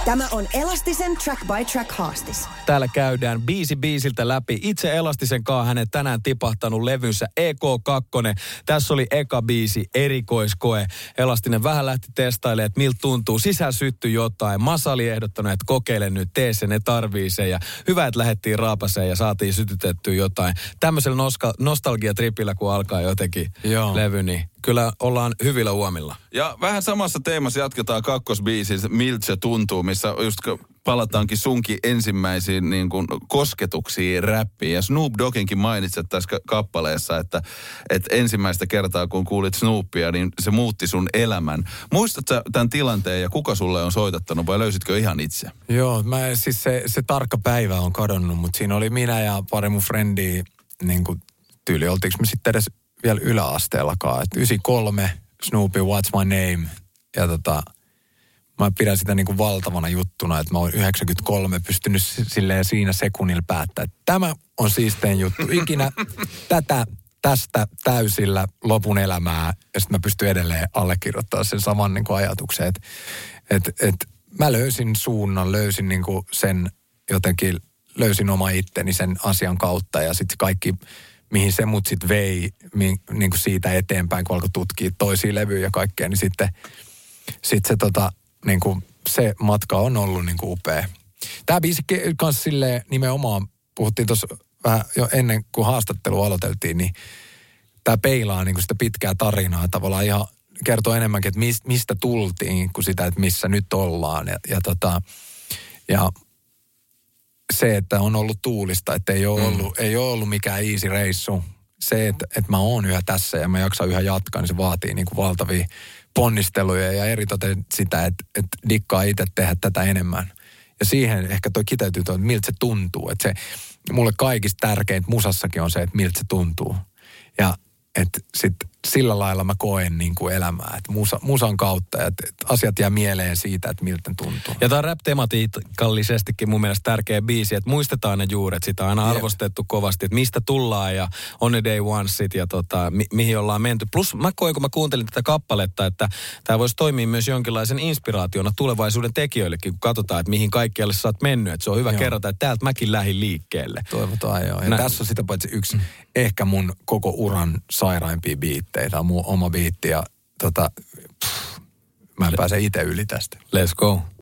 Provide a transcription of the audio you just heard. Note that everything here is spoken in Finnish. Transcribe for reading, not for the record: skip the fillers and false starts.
Tämä on Elastisen Track by Track -haastis. Täällä käydään biisi biisiltä läpi. Itse Elastisen kanssa hänen tänään tipahtanut levynsä EK2. Tässä oli eka biisi, erikoiskoe. Elastinen vähän lähti testailemaan, että miltä tuntuu. Sisään syttyi jotain. Masa oli ehdottanut, että kokeile nyt, tee se, ne tarvii se. Ja hyvä, että lähdettiin raapaseen ja saatiin sytytettyä jotain. Tämmöisellä nostalgiatripillä, kun alkaa jotenkin levy, niin kyllä ollaan hyvillä uomilla. Ja vähän samassa teemassa jatketaan kakkosbiisissä, miltä se tuntuu, missä just palataankin sunkin ensimmäisiin niin kuin kosketuksiin räppiin. Ja Snoop Dogginkin mainitset tässä kappaleessa, että ensimmäistä kertaa kun kuulit Snoopia, niin se muutti sun elämän. Muistatko tämän tilanteen ja kuka sulle on soitattanut vai löysitkö ihan itse? Joo, siis se tarkka päivä on kadonnut, mutta siinä oli minä ja pari mun frendiä, niin kuin tyyli, oltiinko me sitten edes vielä yläasteellakaan. Että 93, Snoopy, What's My Name. Ja mä pidän sitä niin kuin valtavana juttuna, että mä oon 93 pystynyt silleen siinä sekunnilla päättää, että tämä on siistein juttu. Ikinä tästä täysillä lopun elämää. Ja sitten mä pystyn edelleen allekirjoittamaan sen saman niin kuin ajatuksen, että mä löysin suunnan, löysin niin kuin sen jotenkin, löysin oma itteni sen asian kautta ja sitten kaikki, mihin se mut sitten vei niin kuin siitä eteenpäin, kun alkoi tutkia toisia levyjä ja kaikkea, niin sitten se niin kuin se matka on ollut niin kuin upea. Tämä biisi kanssa silleen nimenomaan, puhuttiin tuossa vähän jo ennen kuin haastattelu aloiteltiin, niin tämä peilaa niin kuin sitä pitkää tarinaa tavallaan ihan kertoo enemmänkin, että mistä tultiin kuin sitä, että missä nyt ollaan. Ja se, että on ollut tuulista, että ei ole ollut mikään easy reissu. Se, että mä oon yhä tässä ja mä jaksan yhä jatkaa, niin se vaatii niin kuin valtavia ponnisteluja ja eritoten sitä, että dikkaa itse tehdä tätä enemmän. Ja siihen ehkä toi kiteytyy, että miltä se tuntuu. Että se mulle kaikista tärkeintä musassakin on se, että miltä se tuntuu. Ja että sitten sillä lailla mä koen niin kuin elämää, että musan kautta, että asiat jää mieleen siitä, että miltä tuntuu. Ja tämä on rap-tematiikallisestikin mun mielestä tärkeä biisi, että muistetaan ne juuret, sitä on aina arvostettu kovasti, että mistä tullaan ja on the day onesit ja mihin ollaan menty. Plus mä koin, kun mä kuuntelin tätä kappaletta, että tämä voisi toimia myös jonkinlaisen inspiraationa tulevaisuuden tekijöillekin, kun katsotaan, että mihin kaikkialle sä oot mennyt, että se on hyvä kerrata, että täältä mäkin lähdin liikkeelle. Toivotaan joo. Ja tässä on sitä paitsi yksi ehkä mun koko uran sairaimpia biittejä. Tämä on mun oma biitti ja mä en pääse itse yli tästä. Let's go.